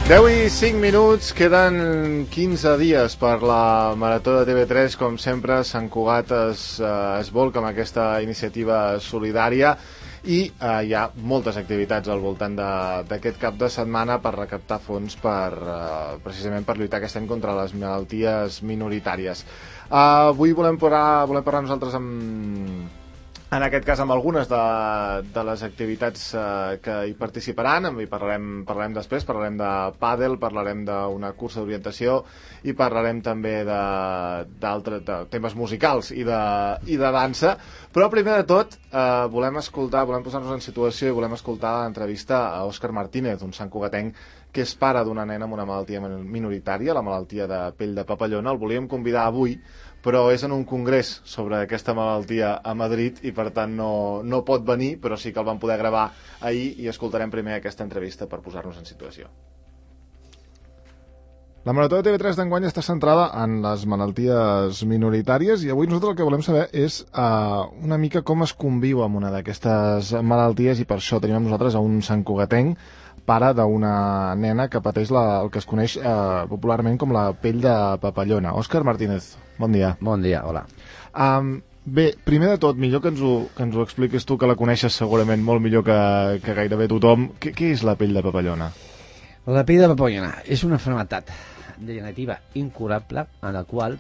10:05, queden 15 dies per la Marató de TV3. Com sempre, Sant Cugat es volca amb aquesta iniciativa solidària i hi ha moltes activitats al voltant d'aquest cap de setmana per recaptar fons precisament per lluitar aquest any contra les malalties minoritàries. Avui volem parlar nosaltres en aquest cas amb algunes de les activitats que hi participaran. En parlarem després, parlarem de pàdel, parlarem d'una cursa d'orientació i parlarem també d'altres temes musicals i de dansa. Però primer de tot volem posar-nos en situació i volem escoltar l'entrevista a Òscar Martínez, un santcugatenc que és pare d'una nena amb una malaltia minoritària, la malaltia de pell de papallona. El volíem convidar avui, però és en un congrés sobre aquesta malaltia a Madrid i per tant no pot venir, però sí que el vam poder gravar ahir i escoltarem primer aquesta entrevista per posar-nos en situació. La Marató de TV3 d'enguany està centrada en les malalties minoritàries i avui nosaltres el que volem saber és una mica com es conviu amb una d'aquestes malalties, i per això tenim amb nosaltres a un santcugatenc, pare d'una nena que pateix el que es coneix popularment com la pell de papallona. Òscar Martínez, bon dia. Bon dia, hola. Bé, primer de tot, millor que ens ho expliquis tu, que la coneixes segurament molt millor que gairebé tothom. Què és la pell de papallona? La pell de papallona és una malaltia degenerativa incurable en la qual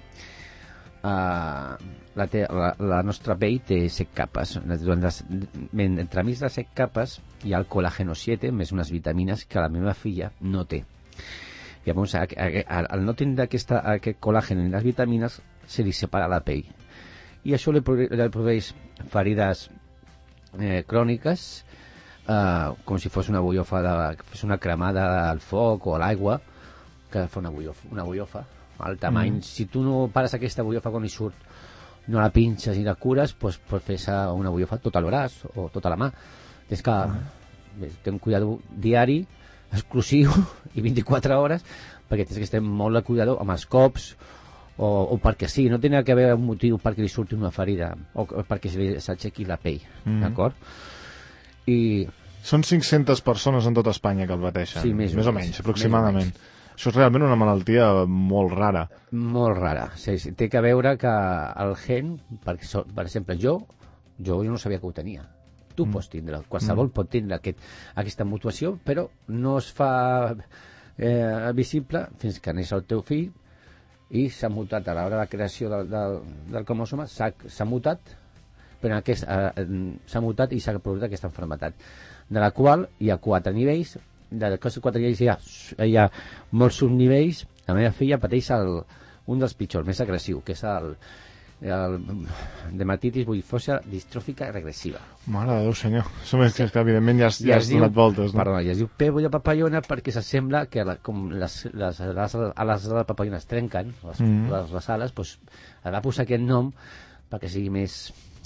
la nostra pell té 7 capes. Entremig de 7 capes hi ha el colàgeno 7 més unes vitamines que la meva filla no té. Llavors, al no tenir aquest colàgeno i les vitamines, se li separa la pell. I això li produeix ferides cròniques, com si fos una buiofa, fos una cremada al foc o a l'aigua, que fa una buiofa al tamany. Si tu no pares aquesta buiofa quan hi surt, no la pinxes i la cures, doncs pots fer una buiofa tot al braç o tota la mà. Tens que tenir un cuidado diari, exclusiu i 24 hores, perquè tens que estar molt de cuidado amb els cops o perquè sí, no té que haver un motiu perquè li surti una ferida o perquè s'aixequi la pell, d'acord? I són 500 persones en tota Espanya que el pateixen, sí, més o menys, aproximadament. Això és realment una malaltia molt rara. Molt rara, sí. Té que veure que el gen, per exemple, jo no sabia que ho tenia. Tu pots tindre, qualsevol pot tindre aquesta mutació, però no es fa visible fins que neix el teu fill i s'ha mutat a l'hora de la creació del cromosoma, s'ha mutat, però s'ha mutat i s'ha produït aquesta malaltia, de la qual hi ha 4 nivells. D'aquests 4 nivells hi ha molts subnivells. La meva filla pateix un dels pitjors, més agressiu, que és el dermatitis bullosa distròfica regressiva. Mare de Déu, senyor. És que evidentment ja has donat voltes, no? Perdona, ja es diu pell de papallona perquè s'assembla que com les ales de la papallona es trenquen, les ales, doncs va posar aquest nom perquè sigui més...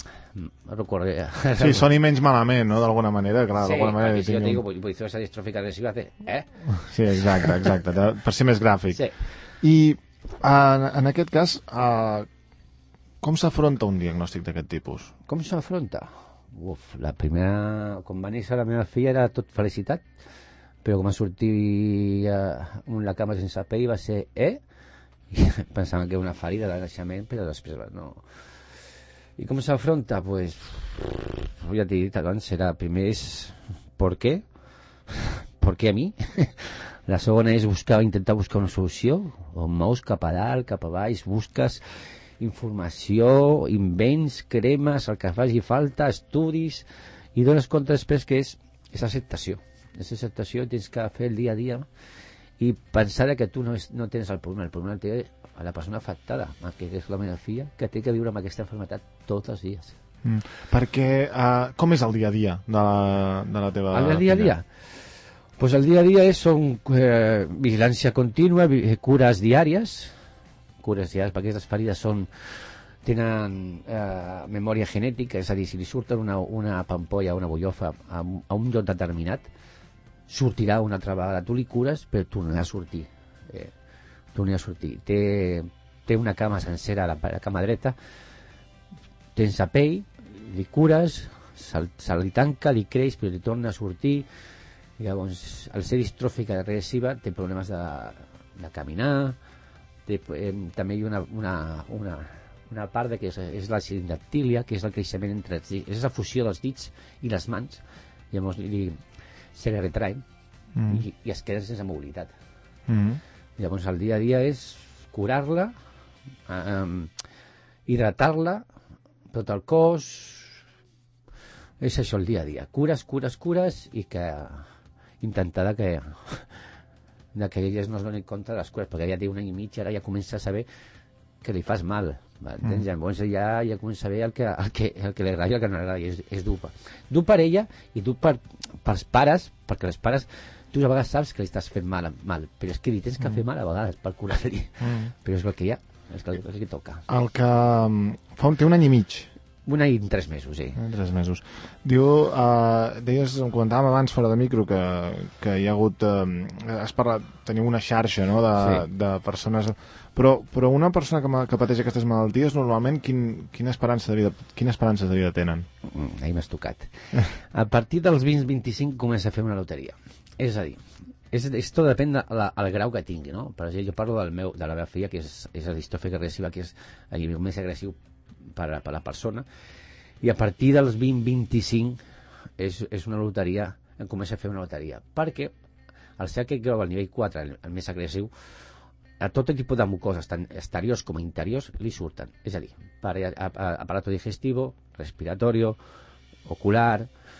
Sí, soni menys malament, no?, d'alguna manera. Clar, sí, perquè si jo dic bullosa distròfica regressiva, Sí, exacte, per ser més gràfic. Sí. I en aquest cas, com s'afronta un diagnòstic d'aquest tipus? Com s'afronta? La primera... Quan va néixer la meva filla era tot felicitat, però com va sortir la cama sense pell va ser i pensaven que era una ferida de naixement, però després no... I com s'afronta? Pues ja t'he dit abans, primer és ¿por qué? ¿Por qué a mi? La segona és intentar buscar una solució, on mous cap a dalt, cap a baix, busques informació, invents, cremes, el que faci falta, estudis, i dones compte després que és acceptació. És acceptació, tens que fer el dia a dia i pensar que tu no tens el problema té a la persona afectada, que és la meva filla, que té que viure amb aquesta malaltia tots els dies. Perquè, com és el dia a dia de la teva filla? El dia a dia? Pues el dia a dia són vigilància contínua, cures diàries, perquè aquestes ferides tenen memòria genètica, és a dir, si li surten una pampolla, una bullofa a un lloc determinat, sortirà una altra vegada. Tu li cures, però tornarà a sortir. Té una cama sencera a la cama dreta, tens la pell, li cures, se li tanca, li creix, però li torna a sortir, Llavors, al ser distròfica regressiva té problemes de caminar, també hi ha una part que és la sindactília, que és el creixement entre els dits, és la fusió dels dits i les mans, llavors se li retraen i es queda sense mobilitat. Llavors el dia a dia és curar-la, hidratar-la, tot el cos, és això el dia a dia, cures i que intentar que elles no es donin compte de les cures, perquè ja té un any i mig, ara ja comença a saber que li fas mal, entens? Llavors ja comença a veure el que li agrada i el que no li agrada, i és dur. Dur per ella i dur pels pares, perquè els pares, tu a vegades saps que li estàs fent mal, però és que li tens que fer mal a vegades per curar-li, però és el que hi ha, és el que toca. El que té un any i mig. Un any i 3 mesos, sí. 3 mesos. Deies, em comentàvem abans fora de micro que hi ha hagut... has parlat, teniu una xarxa, no?, de persones... Però una persona que pateix aquestes malalties, normalment, quina esperança de vida tenen? Ahir m'has tocat. A partir dels 20-25 comença a fer una loteria. És a dir, esto depèn del grau que tingui, no? Per exemple, jo parlo de la meva filla, que és la distròfica agressiva, que és el més agressiu per a la persona, i a partir dels 20-25 és una loteria, em comença a fer una loteria, perquè al ser aquest grau al nivell 4, el més agressiu, a tot tipus de mucoses, tant exteriors com interiors, li surten. És a dir, aparato digestivo, respiratorio, ocular,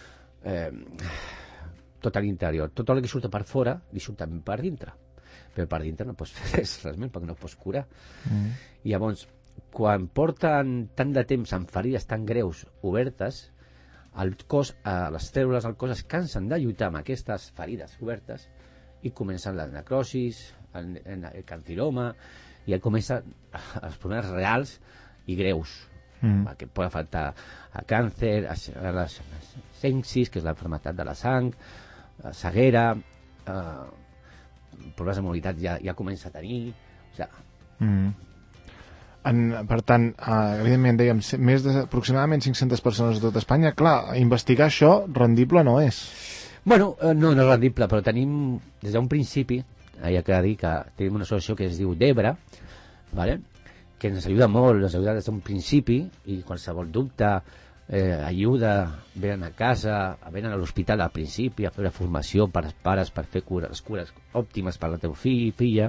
tot a l'interior. Tot el que surt per fora li surt també per dintre. Però per dintre no pots fer res més, perquè no pots curar. I llavors, quan porten tant de temps amb ferides tan greus obertes, el cos, les cèl·lules del cos es cansen de lluitar amb aquestes ferides obertes i comencen la necrosis, el carcinoma, i ja comencen els problemes reals i greus, que pot afectar a càncer, a la sepsis, que és l'enfermetat de la sang, ceguera, problemes de mobilitat ja comença a tenir, o sigui... Per tant, evidentment, dèiem, aproximadament 500 persones a tot Espanya. Clar, investigar això rendible no és. Bueno, no és rendible, però tenim, des d'un principi, hi ha que dir que tenim una associació que es diu DEBRA, ¿vale?, que ens ajuda molt, ens ajuda des d'un principi, i qualsevol dubte, ajuda, venen a casa, venen a l'hospital al principi a fer la formació per als pares per fer les cures òptimes per la teva filla,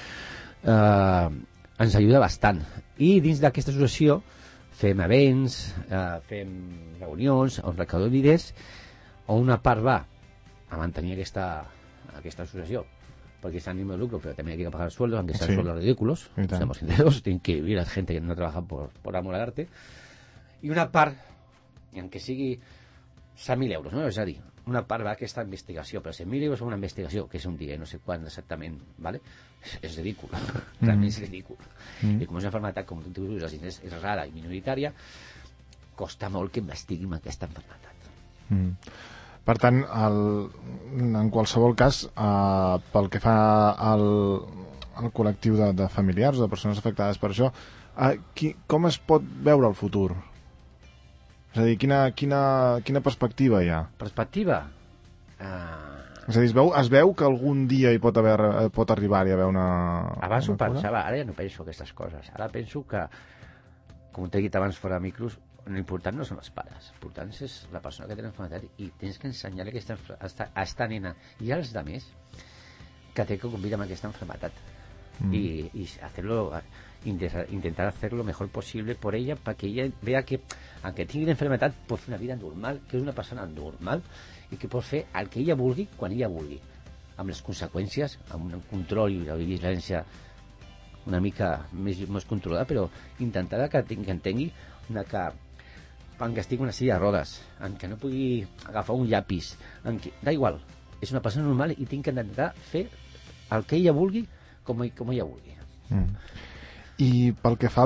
ens ajuda bastant. I dins d'aquesta associació fem events, fem reunions on recaudem diners, on una part va a mantenir aquesta associació, porque es ánimo de lucro, pero también hay que pagar sueldos, aunque sean sueldos ridículos, seamos sinceros, tienen que vivir la gente que no trabaja por amor al arte, i una part, aunque sigui 100.000 euros, no? És a dir, una part va a aquesta investigació, però 100.000 euros per una investigació, que és un dia, no sé quan exactament, ¿vale?, és ridícul, realment és ridícul. I com és una malaltia, com tu dius, és rara i minoritària, costa molt que investiguin aquesta malaltia. Per tant, en qualsevol cas, pel que fa al col·lectiu de familiars, de persones afectades per això, com es pot veure el futur? És a dir, quina perspectiva hi ha? Perspectiva? És a dir, es veu que algun dia hi pot arribar-hi a haver una... Abans ho pensava, ara ja no penso aquestes coses. Ara penso que, com t'he dit abans fora de micros, l'important no són els pares, l'important és la persona que té l'enfermedad, i tens que ensenyar-li a esta nena i als altres que té que conviure amb aquesta enfermedad y hacerlo, intentar hacer lo mejor posible por ella, para que ella vea que aunque tenga la enfermedad pot fer una vida normal, que és una persona normal i que pot fer el que ella vulgui quan ella vulgui, amb les conseqüències, amb un control i una vigilància una mica més controlada, però intentar que entengui que estigui en una silla de rodes, en què no pugui agafar un llapis, da igual, és una persona normal i tinc que intentar fer el que ella vulgui com ella vulgui. I pel que fa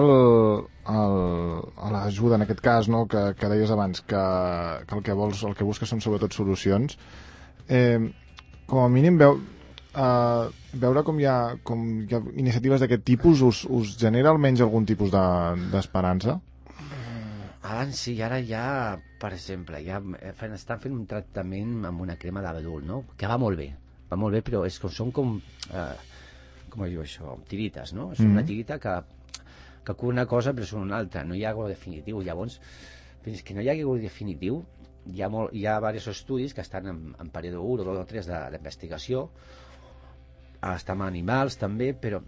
a l'ajuda, en aquest cas, no, que deies abans, que el que busques són sobretot solucions, com a mínim veure com hi ha iniciatives d'aquest tipus us genera almenys algun tipus d'esperança? Abans sí, ara ja, per exemple, ja estan fent un tractament amb una crema d'adult, no? Que va molt bé, però són com com es diu això, tirites, no? És una tirita que cura una cosa però és una altra, no hi ha algo definitiu. Llavors, fins que no hi hagi algo definitiu, hi ha diversos estudis que estan en període 1 o 2 o 3 d'investigació, estan amb animals també, però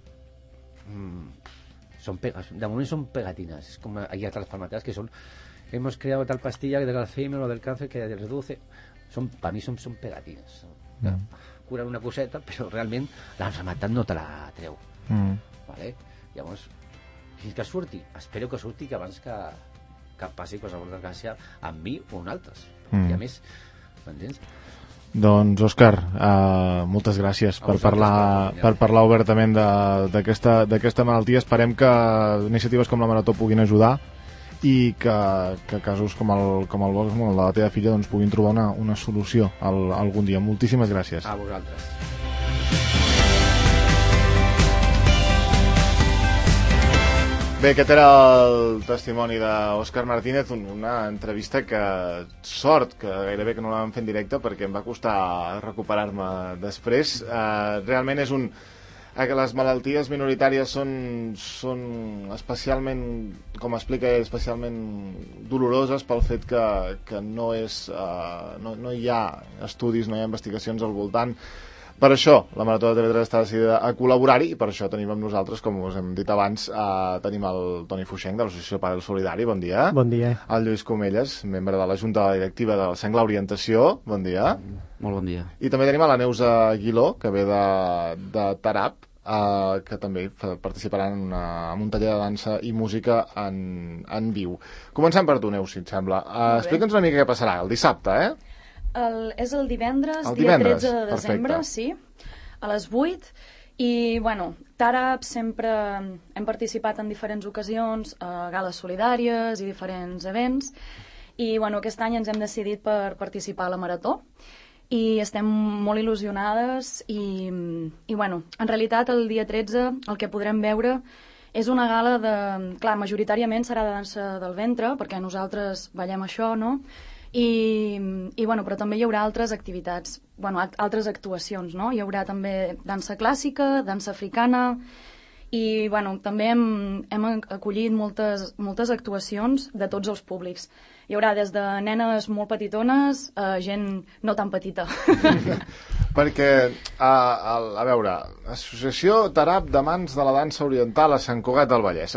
de moment son pegatines. Es como hay otras farmacéuticas que son, hemos creado tal pastilla del Alzheimer o del cáncer que reduce, para mí son pegatinas. Curan una coseta, però realment la malaltia no te la treu. Vale? Llavors, fins que surti, espero que surti que abans que passi qualsevol desgràcia amb mi o amb altres. I a més, m'entens? Doncs, Òscar, moltes gràcies per parlar obertament d'aquesta malaltia. Esperem que iniciatives com la Marató puguin ajudar i que casos com el vostre, com el de la teva filla, doncs, puguin trobar una solució algun dia. Moltíssimes gràcies. A vosaltres. Bé, aquest era el testimoni d'Òscar Martínez, una entrevista que, sort, que gairebé que no la vam fer en directe perquè em va costar recuperar-me després. Realment és les malalties minoritàries són especialment, com explica ell, especialment doloroses pel fet que no hi ha estudis, no hi ha investigacions al voltant. Per això, la Marató de TV3 està decidida a col·laborar-hi i per això tenim amb nosaltres, com us hem dit abans, tenim el Toni Fuixenc de l'Associació Padel Solidari, bon dia. Bon dia. El Lluís Comelles, membre de la Junta Directiva del Sengla Orientació, bon dia. Molt bon dia. I també tenim a la Neus Aguiló, que ve de Tarap, que també participaran en un taller de dansa i música en viu. Comencem per tu, Neus, si et sembla. Explica'ns una mica què passarà el dissabte, És el divendres, dia 13 de desembre, sí, a les 8. I, bueno, Tarap sempre hem participat en diferents ocasions, a gales solidàries i diferents events. I, bueno, aquest any ens hem decidit per participar a la Marató. I estem molt il·lusionades i, bueno, en realitat el dia 13 el que podrem veure és una gala clar, majoritàriament serà de dansa del ventre, perquè nosaltres ballem això, no? I bueno, però també hi haurà altres activitats, bueno, altres actuacions, no? Hi haurà també dansa clàssica, dansa africana i bueno, també hem acollit moltes actuacions de tots els públics. Hi haurà des de nenes molt petitones a gent no tan petita. Perquè, a veure, Associació Tarap d'Amants de la Dansa Oriental a Sant Cugat del Vallès.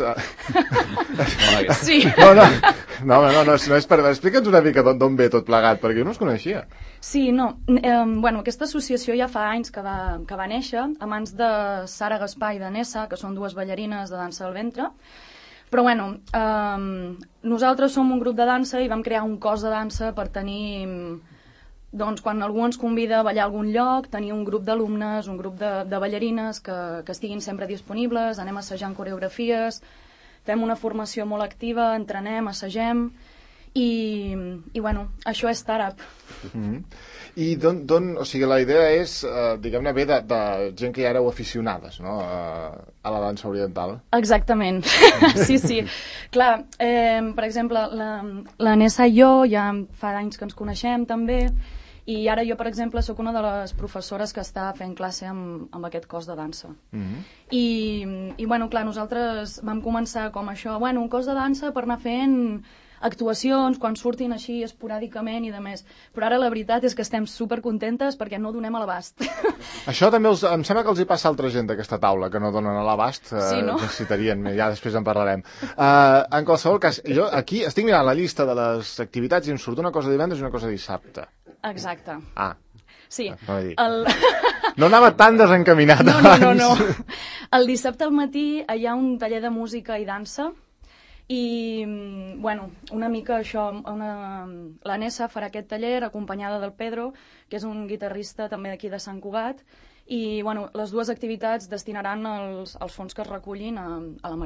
Sí. No és per... Explica'ns una mica d'on ve tot plegat, perquè jo no es coneixia. Sí, no. Bueno, aquesta associació ja fa anys que va néixer, a mans de Sara Gaspar i de Nessa, que són dues ballarines de dansa del ventre. Però, bueno, nosaltres som un grup de dansa i vam crear un cos de dansa per tenir... Doncs quan algú ens convida a ballar a algun lloc, tenir un grup d'alumnes, un grup de ballarines que estiguin sempre disponibles, anem assajant coreografies, fem una formació molt activa, entrenem, assagem i bueno, això és Tarap. I o sigui, la idea és, diguem-ne, ve de gent que ja éreu aficionades, no?, a la dansa oriental. Exactament, sí. Clar, per exemple, la Nessa i jo ja fa anys que ens coneixem també, i ara jo, per exemple, sóc una de les professores que està fent classe amb aquest cos de dansa. I bueno, clar, nosaltres vam començar com això, bueno, un cos de dansa per anar fent actuacions, quan surtin així esporàdicament i de més. Però ara la veritat és que estem supercontentes perquè no donem a l'abast. Això també em sembla que els hi passa a altra gent d'aquesta taula, que no donen a l'abast. Sí, no? Necessitarien, ja després en parlarem. En qualsevol cas, jo aquí estic mirant la llista de les activitats i em surt una cosa divendres i una cosa dissabte. Exacte. Sí. No anava tan desencaminat abans. No. El dissabte al matí hi ha un taller de música i dansa i, bueno, una mica això, la Nessa farà aquest taller acompanyada del Pedro, que és un guitarrista també d'aquí de Sant Cugat, i, bueno, les dues activitats destinaran els fons que es recullin a la Marató.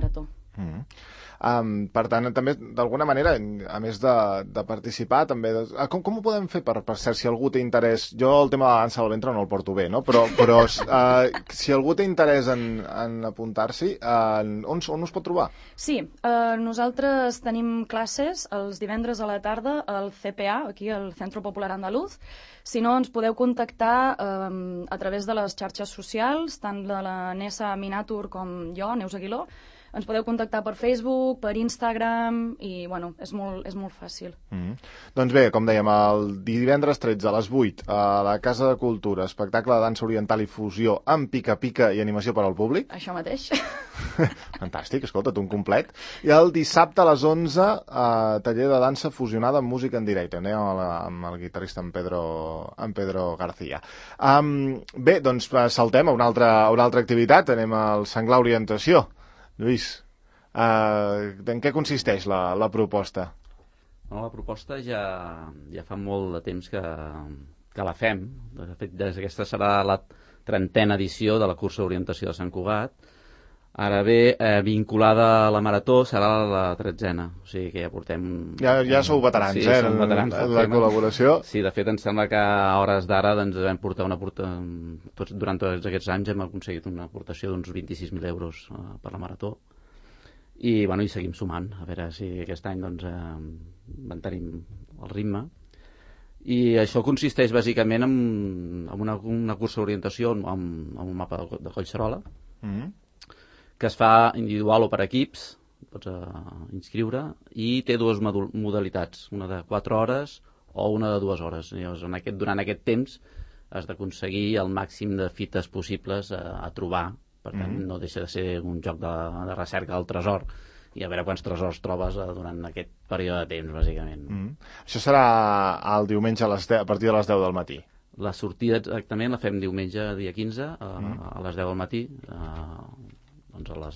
Per tant, també, d'alguna manera, a més de participar, també... Com ho podem fer, per cert, si algú té interès... Jo el tema de la dansa al ventre no el porto bé, no? Però si algú té interès en apuntar-s'hi, on us pot trobar? Sí, nosaltres tenim classes els divendres a la tarda al CPA, aquí al Centro Popular Andaluz. Si no, ens podeu contactar a través de les xarxes socials, tant de la Nessa Minatur com jo, Neus Aguiló. Ens podeu contactar per Facebook, per Instagram, i, bueno, és molt fàcil. Doncs bé, com dèiem, el divendres 13 a les 8 a la Casa de Cultura, espectacle de dansa oriental i fusió amb pica-pica i animació per al públic. Això mateix. Fantàstic, escolta't, un complet. I el dissabte a les 11, taller de dansa fusionada amb música en directe, amb el guitarrista en Pedro García. Bé, doncs saltem a una altra activitat, anem al Senglar Orientació. Lluís, en què consisteix la proposta? La proposta ja fa molt de temps que la fem. De fet, aquesta serà la 30a edició de la cursa d'orientació de Sant Cugat. Ara bé, vinculada a la marató, serà la 13a. O sigui que ja portem... Ja sou veterans, sí, som veterans en la col·laboració. Sí, de fet, em sembla que a hores d'ara doncs, vam portar durant tots aquests anys hem aconseguit una aportació d'uns 26.000 euros per la marató. I, bueno, hi seguim sumant, a veure si aquest any doncs, mantenim el ritme. I això consisteix bàsicament en una cursa d'orientació amb un mapa de Collserola, que es fa individual o per equips, pots inscriure, i té dues modalitats, una de 4 hores o una de 2 hores. Llavors, durant aquest temps has d'aconseguir el màxim de fites possibles a trobar. Per tant, no deixa de ser un joc de recerca del tresor i a veure quants tresors trobes durant aquest període de temps, bàsicament. Això serà el diumenge a partir de les 10 del matí. La sortida exactament la fem diumenge, dia 15, a les 10 del matí. Doncs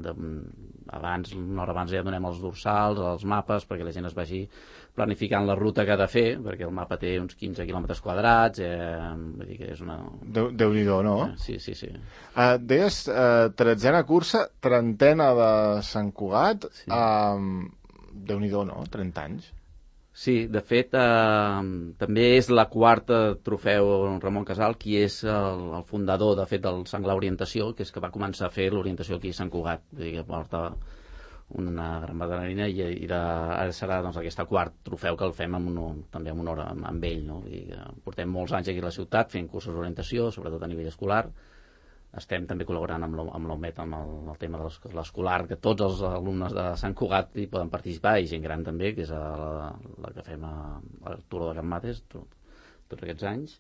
una hora abans ja donem els dorsals, els mapes, perquè la gent es vagi planificant la ruta que ha de fer, perquè el mapa té uns 15 quilòmetres quadrats, vull dir que és una... Déu-n'hi-do, no? Sí. Deies 13a cursa, 30a de Sant Cugat, sí. Déu-n'hi-do, no? 30 anys. Sí, de fet, també és la 4a trofeu Ramon Casal, qui és el fundador, de fet, del Senglar Orientació, que és que va començar a fer l'orientació aquí a Sant Cugat. Vull dir que porta una gran veterania i ara serà doncs, aquesta 4 trofeu que el fem també en honor amb ell. No? I portem molts anys aquí a la ciutat fent cursos d'orientació, sobretot a nivell escolar. Estem també col·laborant amb l'OMET, amb el tema de l'escolar, que tots els alumnes de Sant Cugat hi poden participar, i gent gran també, que és la que fem a Turó de Can Mates tots aquests anys.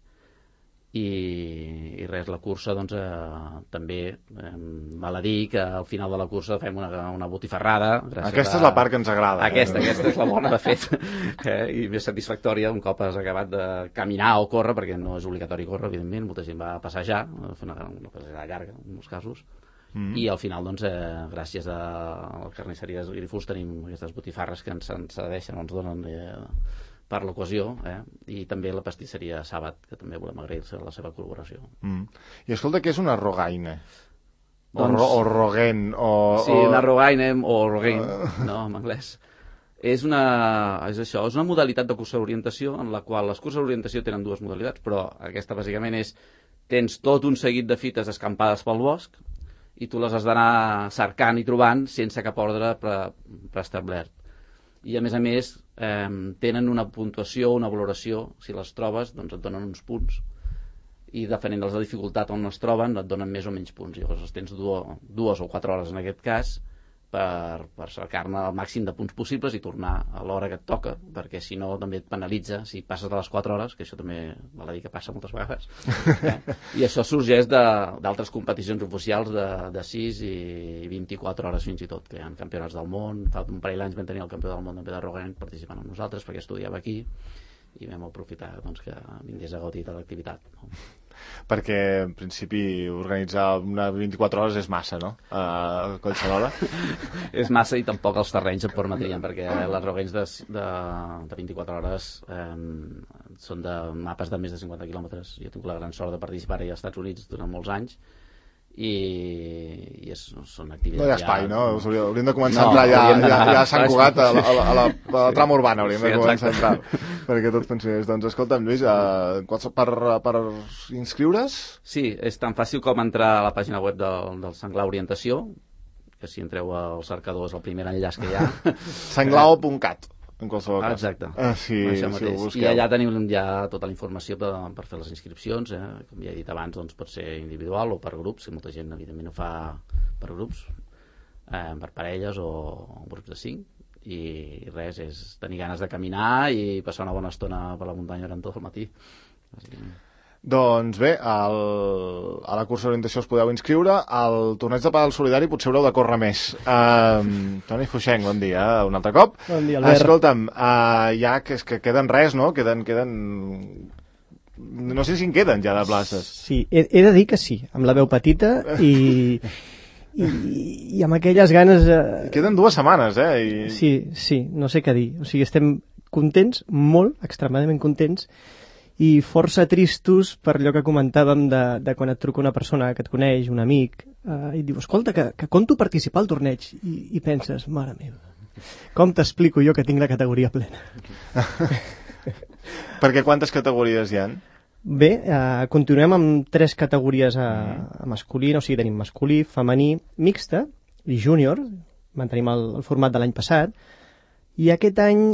I res, la cursa doncs, també val a dir que al final de la cursa fem una botifarrada. Aquesta és la part que ens agrada. Aquesta és la bona, de fet, i més satisfactòria un cop has acabat de caminar o córrer, perquè no és obligatori córrer, evidentment, molta gent va passejar, fer una passejada llarga en molts casos. I al final, doncs, gràcies a la carnisseria de Grifús tenim aquestes botifarres que ens cedeixen, ens donen per l'ocasió, i també la pastisseria Sàbat, que també volem agrair la seva col·laboració. I escolta, què és una rogaine? O rogaine? Sí, una rogaine o rogaine, no, en anglès. És això, és una modalitat de cursa d'orientació en la qual les curses d'orientació tenen dues modalitats, però aquesta bàsicament tens tot un seguit de fites escampades pel bosc i tu les has d'anar cercant i trobant sense cap ordre preestablert. I a més, tenen una puntuació, una valoració. Si les trobes, doncs et donen uns punts, i depenent de la dificultat on es troben et donen més o menys punts. Llavors tens 2 o 4 hores en aquest cas per cercar-ne el màxim de punts possibles i tornar a l'hora que et toca, perquè si no també et penalitza si passes de les 4 hores, que això també val a dir que passa moltes vegades. I això sorgeix d'altres competicions oficials de 6 i 24 hores fins i tot, que hi ha campionats del món. Fa un parell d'anys vam tenir el campió del món de Rogaine participant amb nosaltres perquè estudiava aquí i vam aprofitar que vingués a gaudir de l'activitat. Perquè, en principi, organitzar una 24 hores és massa, no? A Collserola. És massa i tampoc els terrenys et permetrien, perquè les Rogaines de 24 hores són de mapes de més de 50 quilòmetres. Jo tinc la gran sort de participar-hi als Estats Units durant molts anys i són activitats... No hi ha espai, no? Hauríem de començar a entrar ja a Sant Cugat, a la trama urbana, hauríem de començar a entrar, perquè tot funcionés. Doncs escolta'm, Lluís, per inscriure's? Sí, és tan fàcil com entrar a la pàgina web del Senglar Orientació, que si entreu al cercador és el primer enllaç que hi ha. Senglao.cat, en qualsevol cas. Exacte. Si ho busqueu. I allà tenim ja tota la informació per fer les inscripcions. Com ja he dit abans, doncs pot ser individual o per grups, que molta gent evidentment ho fa per grups, per parelles o grups de 5. I res, és tenir ganes de caminar i passar una bona estona per la muntanya durant tot el matí. Doncs bé, a la cursa d'orientació us podeu inscriure. Al torneig de pàdel solidari potser haureu de córrer més. Toni Fuixenc, bon dia, un altre cop. Bon dia, Albert. Escolta'm, ja que queden res, no? Queden... No sé si en queden ja de places. Sí, he de dir que sí, amb la veu petita i amb aquelles ganes... Queden 2 setmanes, I... Sí, no sé què dir. O sigui, estem contents, molt, extremadament contents, i força tristos per allò que comentàvem de quan et truca una persona que et coneix, un amic, i et diu, escolta, que conto participar al torneig, i penses, mare meva, com t'explico jo que tinc la categoria plena? Perquè quantes categories hi ha? Bé, continuem amb 3 categories a masculí, o sigui, tenim masculí, femení, mixta i júnior, mantenim el format de l'any passat, i aquest any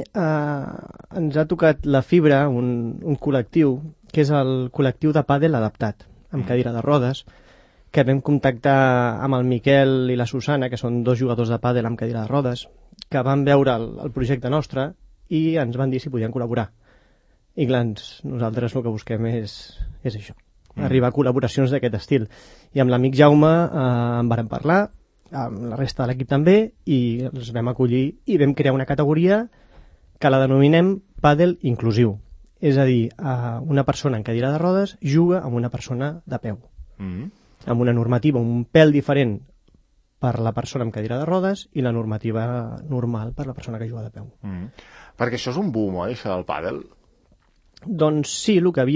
ens ha tocat la fibra, un col·lectiu, que és el col·lectiu de pàdel adaptat, amb cadira de rodes, que vam contactar amb el Miquel i la Susana, que són 2 jugadors de pàdel amb cadira de rodes, que van veure el projecte nostre i ens van dir si podien col·laborar. I clar, nosaltres el que busquem és això, arribar a col·laboracions d'aquest estil. I amb l'amic Jaume en vàrem parlar, amb la resta de l'equip també, i els vam acollir i vam crear una categoria que la denominem pàdel inclusiu. És a dir, una persona en cadira de rodes juga amb una persona de peu. Amb una normativa un pèl diferent per la persona amb cadira de rodes i la normativa normal per la persona que juga de peu. Perquè això és un boom, oi, això del pàdel? Doncs sí, el que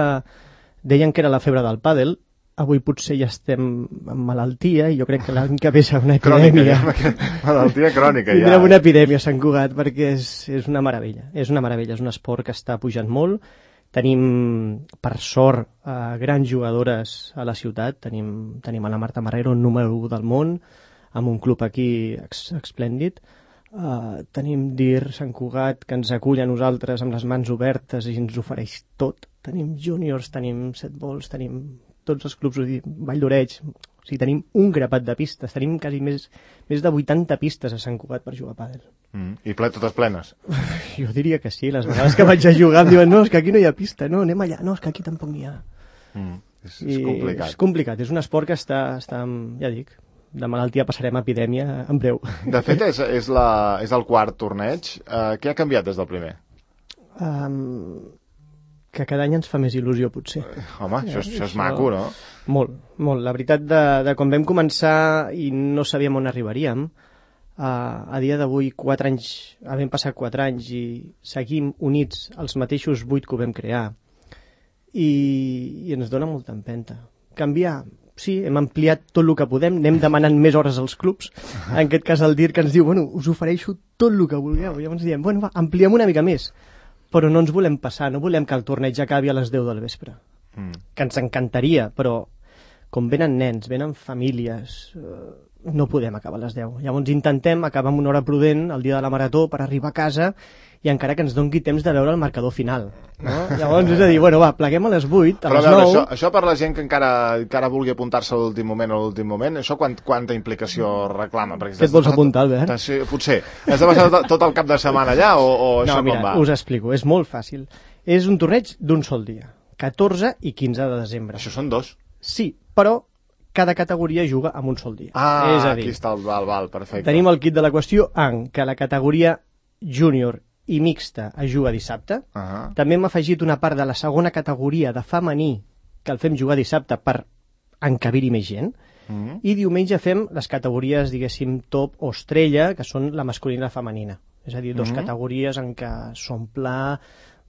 deien que era la febre del pàdel, avui potser ja estem en malaltia i jo crec que l'any que ve serà una epidèmia. Malaltia crònica, ja. Tindrem una epidèmia a Sant Cugat perquè és una meravella. És una meravella, és un esport que està pujant molt. Tenim, per sort, grans jugadores a la ciutat. Tenim a la Marta Marrero, número 1 del món, amb un club aquí esplèndid. Tenim DIR, Sant Cugat, que ens acull a nosaltres amb les mans obertes i ens ofereix tot. Tenim júniors, tenim setballs, tenim tots els clubs, Vall d'Oreig, o sigui, tenim un grapat de pistes, tenim quasi més de 80 pistes a Sant Cugat per jugar a pàdel. I totes plenes? Jo diria que sí, les vegades que vaig a jugar em diuen, no, és que aquí no hi ha pista, no, anem allà, no, és que aquí tampoc n'hi ha. És complicat. És complicat, és un esport que està ja dic, de malaltia passarem a epidèmia en breu. De fet, és el 4 torneig. Què ha canviat des del primer? Que cada any ens fa més il·lusió, potser. Home, això és maco, no? Molt, molt. La veritat, de quan vam començar i no sabíem on arribaríem, a dia d'avui, 4 anys, havent passat 4 anys i seguim units els mateixos 8 que ho vam crear, i ens dona molta empenta. Canviar, sí, hem ampliat tot el que podem, anem demanant més hores als clubs, en aquest cas el DIR que ens diu, bueno, us ofereixo tot el que vulgueu, i llavors diem, bueno, va, ampliem una mica més, però no ens volem passar, no volem que el torneig acabi a les 10 del vespre, que ens encantaria, però com venen nens, venen famílies, no podem acabar a les 10. Llavors intentem acabar amb una hora prudent el dia de la marató per arribar a casa i encara que ens doni temps de veure el marcador final. No? Llavors és a dir, bueno, va, pleguem a les 8, a les 9... Això per la gent que encara vulgui apuntar-se a l'últim moment, això quanta implicació reclama? Què et vols apuntar, Albert? Potser. Has de passar tot el cap de setmana allà o això com va? No, mira, us explico, és molt fàcil. És un torneig d'un sol dia, 14 i 15 de desembre. Això són 2? Sí, però cada categoria juga en un sol dia. És a dir, aquí està el val, perfecte. Tenim el kit de la qüestió en què la categoria júnior i mixta es juga dissabte. També hem afegit una part de la segona categoria de femení que el fem jugar dissabte per encabir-hi més gent. I diumenge fem les categories, diguéssim, top o estrella, que són la masculina i la femenina. És a dir, 2 categories en què s'omple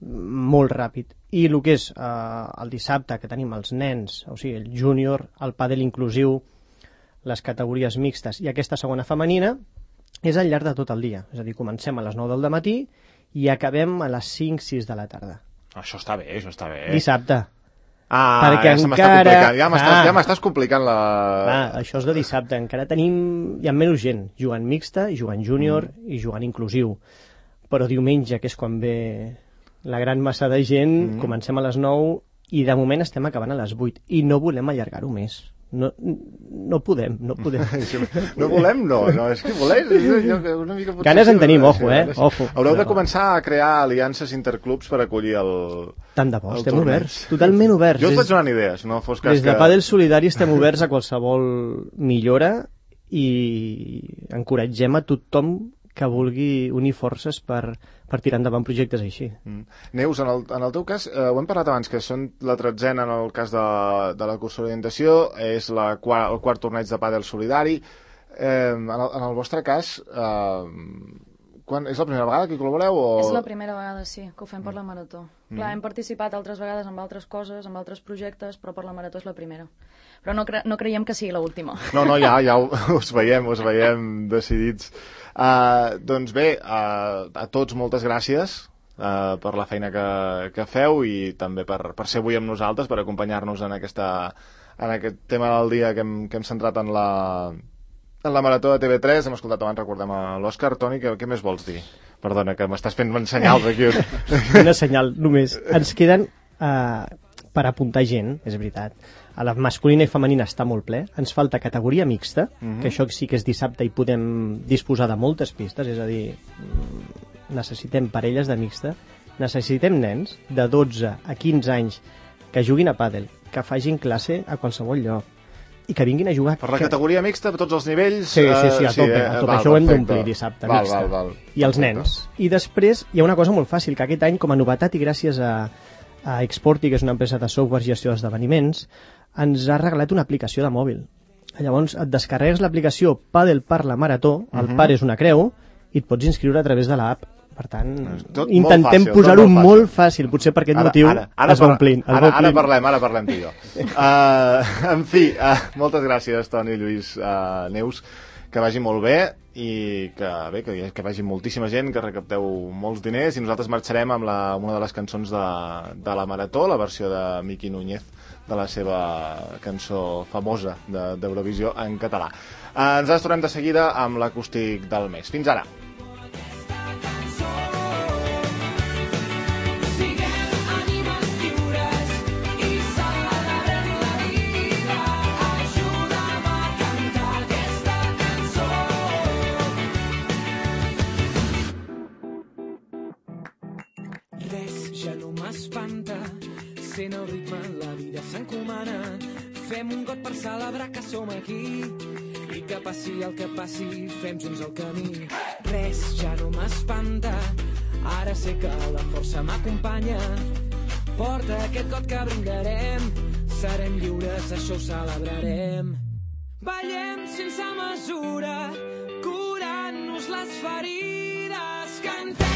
molt ràpid. I el que és el dissabte, que tenim els nens, o sigui, el júnior, el pàdel inclusiu, les categories mixtes i aquesta segona femenina, és al llarg de tot el dia. És a dir, comencem a les 9 del matí i acabem a les 5-6 de la tarda. Això està bé, això està bé. Dissabte. Perquè ja encara... Ja m'estàs complicant la... Això és de dissabte. Encara hi ha menys gent jugant mixta, jugant júnior i jugant inclusiu. Però diumenge, que és quan ve la gran massa de gent, comencem a les 9 i de moment estem acabant a les 8. I no volem allargar-ho més. No podem. No volem, no. És que volem... Una mica ganes en tenim, ojo. Haureu de començar a crear aliances interclubs per acollir el... Tant de bo, estem oberts, totalment oberts. Jo us faig donant idees, no fos cas des de Pàdel Solidari estem oberts a qualsevol millora i encoratgem a tothom que vulgui unir forces per tirar endavant projectes així. Neus, en el teu cas, ho hem parlat abans, que són la 13ena en el cas de la cursa d'orientació, és el quart torneig de pàdel solidari. En el vostre cas, és la primera vegada que hi col·laboreu? És la primera vegada, sí, que ho fem per la Marató. Clar, hem participat altres vegades amb altres coses, amb altres projectes, però per la Marató és la primera. Però no creiem que sigui l'última. No, ja us veiem decidits. Doncs bé, a tots moltes gràcies per la feina que feu i també per ser avui amb nosaltres, per acompanyar-nos en aquest tema del dia que hem centrat en la Marató de TV3. Hem escoltat abans, recordem a l'Òscar. Toni, què més vols dir? Perdona, que m'estàs fent senyals aquí. Una senyal, només. Ens queden per apuntar gent, és veritat. A la masculina i femenina està molt ple. Ens falta categoria mixta, que això sí que és dissabte i podem disposar de moltes pistes, és a dir, necessitem parelles de mixta, necessitem nens de 12 a 15 anys que juguin a pàdel, que facin classe a qualsevol lloc i que vinguin a jugar. Per la categoria mixta, per tots els nivells... Sí, a tope. Això ho hem d'omplir dissabte, mixta. I els nens. I després hi ha una cosa molt fàcil, que aquest any, com a novetat i gràcies a Exporti, que és una empresa de software i gestió d'esdeveniments, ens ha regalat una aplicació de mòbil. Llavors et descarregues l'aplicació Pàdel per la Marató, el par és una creu, i et pots inscriure a través de l'app. Per tant, intentem posar-ho molt fàcil. Potser per aquest motiu es va omplint. Ara parlem tu i jo. En fi, moltes gràcies, Toni, Lluís, Neus, que vagi molt bé i que vagi moltíssima gent, que recapteu molts diners, i nosaltres marxarem amb una de les cançons de la Marató, la versió de Miqui Núñez, de la seva cançó famosa d'Eurovisió en català. Ens tornem de seguida amb l'acústic del mes. Fins ara. Ja no m'espanta, sent el ritme, la vida s'encomana. Fem un got per celebrar que som aquí i que passi el que passi, fem junts el camí. Res ja no m'espanta, ara sé que la força m'acompanya. Porta aquest got que brindarem, serem lliures, això ho celebrarem. Ballem sense mesura, curant-nos les ferides, cantem